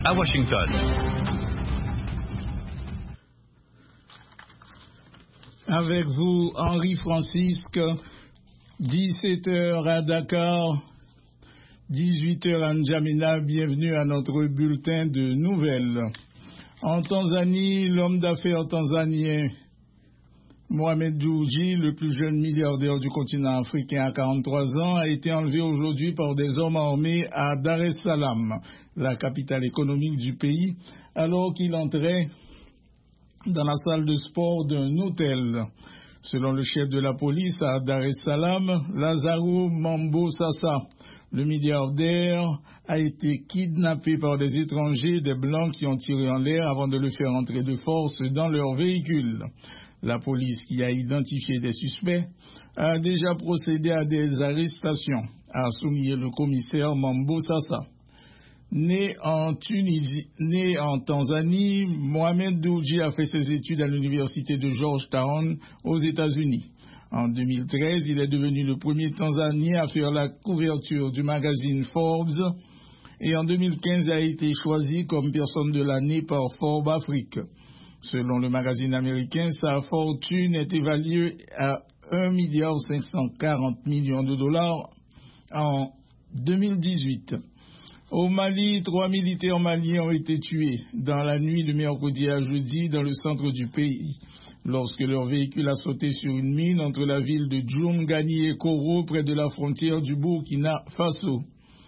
À Washington. Avec vous, Henri Francisque, 17h à Dakar, 18h à N'Djamena. Bienvenue à notre bulletin de nouvelles. En Tanzanie, l'homme d'affaires tanzanien Mohamed Dewji, le plus jeune milliardaire du continent africain à 43 ans, a été enlevé aujourd'hui par des hommes armés à Dar es Salaam, la capitale économique du pays, alors qu'il entrait dans la salle de sport d'un hôtel. Selon le chef de la police à Dar es Salaam, Lazaro Mambo Sassa, le milliardaire a été kidnappé par des étrangers, des blancs qui ont tiré en l'air avant de le faire entrer de force dans leur véhicule. La police, qui a identifié des suspects, a déjà procédé à des arrestations, a souligné le commissaire Mambo Sassa. Né en Tanzanie, Mohamed Dewji a fait ses études à l'université de Georgetown aux États-Unis. En 2013, il est devenu le premier Tanzanien à faire la couverture du magazine Forbes et en 2015 a été choisi comme personne de l'année par Forbes Afrique. Selon le magazine américain, sa fortune est évaluée à 1,540 milliard de dollars en 2018. Au Mali, 3 militaires maliens ont été tués dans la nuit de mercredi à jeudi dans le centre du pays, lorsque leur véhicule a sauté sur une mine entre la ville de Djoumgani et Koro, près de la frontière du Burkina Faso.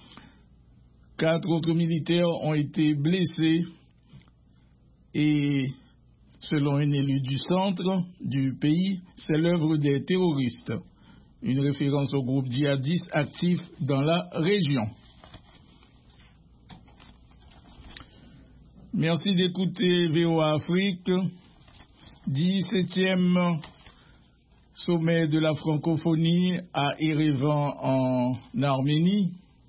4 autres militaires ont été blessés et, selon un élu du centre du pays, c'est l'œuvre des terroristes, une référence au groupe djihadiste actif dans la région. Merci d'écouter VOA Afrique, 17e sommet de la francophonie à Erevan en Arménie.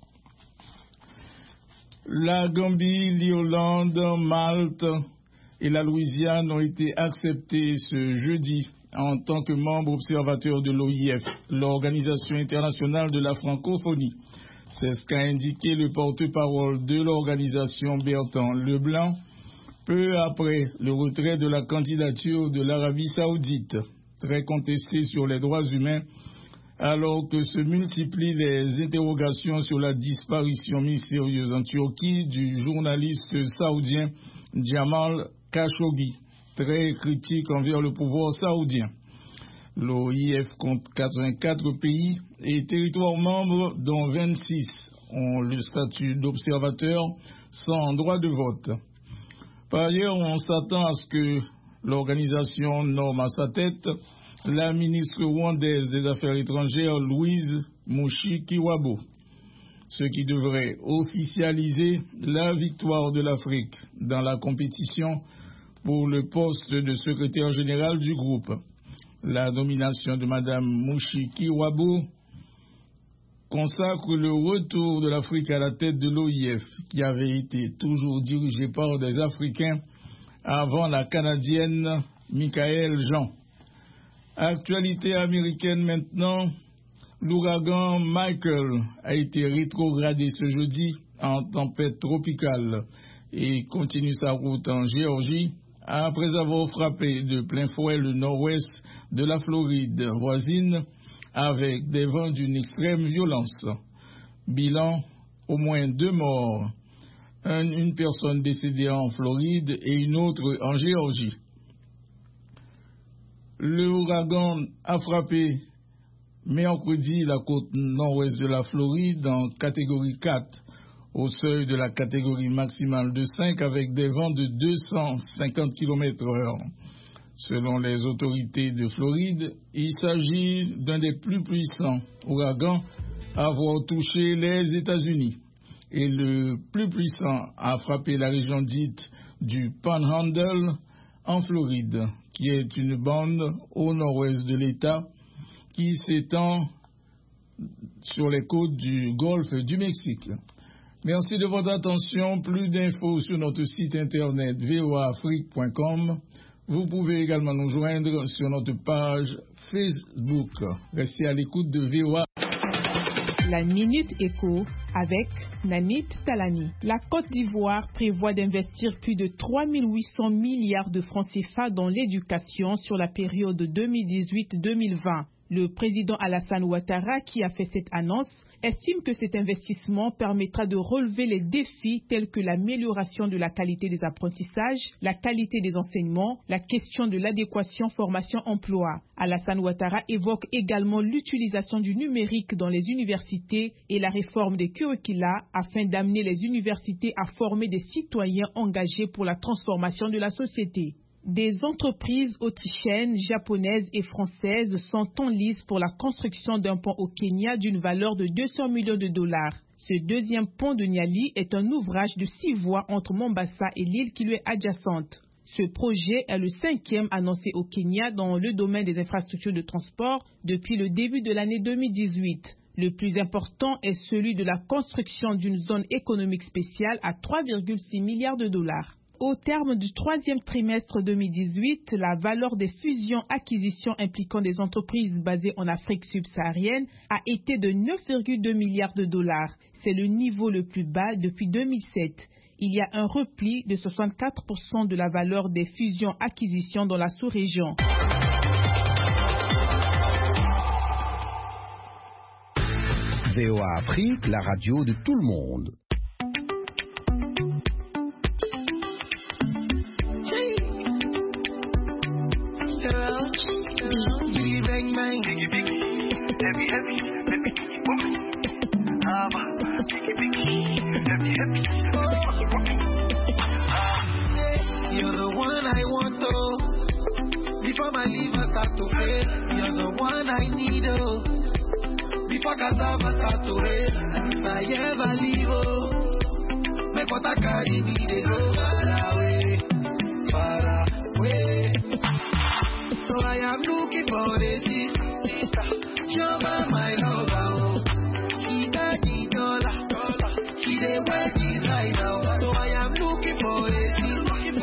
La Gambie, l'Irlande, Malte et la Louisiane ont été acceptés ce jeudi en tant que membres observateurs de l'OIF, l'Organisation internationale de la francophonie. C'est ce qu'a indiqué le porte-parole de l'organisation, Bertrand Leblanc, peu après le retrait de la candidature de l'Arabie saoudite, très contestée sur les droits humains, alors que se multiplient les interrogations sur la disparition mystérieuse en Turquie du journaliste saoudien Jamal Khashoggi, très critique envers le pouvoir saoudien. L'OIF compte 84 pays et territoires membres, dont 26 ont le statut d'observateur sans droit de vote. Par ailleurs, on s'attend à ce que l'organisation nomme à sa tête la ministre rwandaise des Affaires étrangères, Louise Mushikiwabo, ce qui devrait officialiser la victoire de l'Afrique dans la compétition pour le poste de secrétaire général du groupe. La nomination de Mme Mushikiwabo consacre le retour de l'Afrique à la tête de l'OIF, qui avait été toujours dirigée par des Africains avant la Canadienne Michaëlle Jean. Actualité américaine maintenant, l'ouragan Michael a été rétrogradé ce jeudi en tempête tropicale et continue sa route en Géorgie après avoir frappé de plein fouet le nord-ouest de la Floride voisine avec des vents d'une extrême violence. Bilan, au moins 2 morts, une personne décédée en Floride et une autre en Géorgie. L'ouragan a frappé mercredi la côte nord-ouest de la Floride en catégorie 4, au seuil de la catégorie maximale de 5 avec des vents de 250 km/h. Selon les autorités de Floride, il s'agit d'un des plus puissants ouragans à avoir touché les États-Unis. Et le plus puissant a frappé la région dite du Panhandle en Floride, qui est une bande au nord-ouest de l'État qui s'étend sur les côtes du golfe du Mexique. Merci de votre attention. Plus d'infos sur notre site internet voaafrique.com. Vous pouvez également nous joindre sur notre page Facebook. Restez à l'écoute de VOA. La Minute Éco avec Nanit Talani. La Côte d'Ivoire prévoit d'investir plus de 3 800 milliards de francs CFA dans l'éducation sur la période 2018-2020. Le président Alassane Ouattara, qui a fait cette annonce, estime que cet investissement permettra de relever les défis tels que l'amélioration de la qualité des apprentissages, la qualité des enseignements, la question de l'adéquation formation-emploi. Alassane Ouattara évoque également l'utilisation du numérique dans les universités et la réforme des curricula afin d'amener les universités à former des citoyens engagés pour la transformation de la société. Des entreprises autrichiennes, japonaises et françaises sont en lice pour la construction d'un pont au Kenya d'une valeur de 200 millions de dollars. Ce deuxième pont de Nyali est un ouvrage de 6 voies entre Mombasa et l'île qui lui est adjacente. Ce projet est le 5e annoncé au Kenya dans le domaine des infrastructures de transport depuis le début de l'année 2018. Le plus important est celui de la construction d'une zone économique spéciale à 3,6 milliards de dollars. Au terme du 3e trimestre 2018, la valeur des fusions-acquisitions impliquant des entreprises basées en Afrique subsaharienne a été de 9,2 milliards de dollars. C'est le niveau le plus bas depuis 2007. Il y a un repli de 64% de la valeur des fusions-acquisitions dans la sous-région. VOA Afrique, la radio de tout le monde. You're the one I want, oh. Before my liver start to fail, you're the one I need, oh. Before cassava start to fail, and if I ever leave, oh, make what I carry me, they go far away, far away. So I am looking for the sister, show my lover, oh. She got the dollar, she the wear designer, so I am looking for the sister.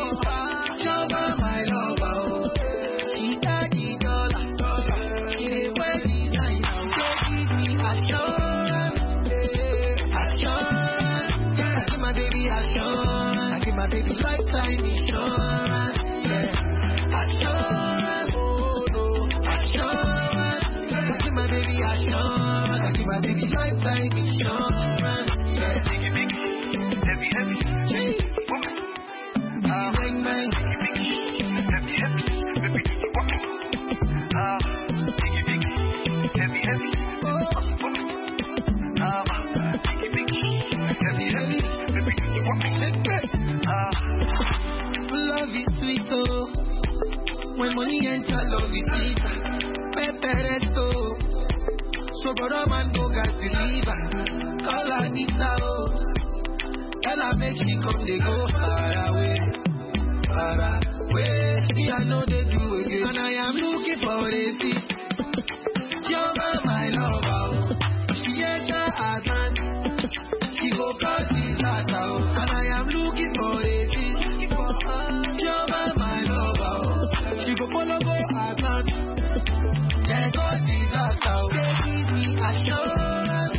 Lifetime insurance, yeah. Assurance, oh no, assurance. I give my baby assurance. I give my baby lifetime insurance, yeah. Heavy, bang, bang. Heavy, love is sweet, oh. When money enter, love is sweet. Peperesto, so brother man go gas deliver. Call Anita, oh. Tell her make she come, they go far away, far away. See, I know they do again, and I am looking for a seat. You're my lover, she enter her hand. She go call this out, and I am looking for a seat. You're my lover, she go follow go account. Yeah, God is out, they give me assurance,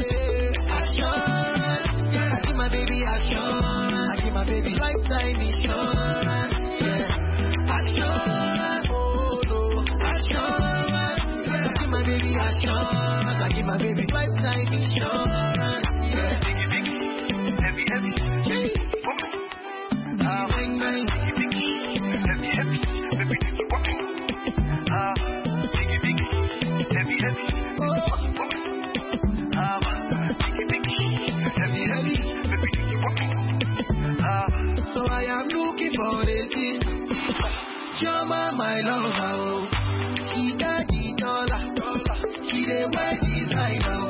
assurance. Yeah, I give my baby assurance, I give my baby lifetime insurance. Yeah, assurance, oh no, assurance. Yeah, I give my baby assurance, I give my baby lifetime insurance. Yeah, heavy, heavy. Bang, bang. So I am looking for the sister. Jama, my lover, oh. She got the dollar, she the wear designer.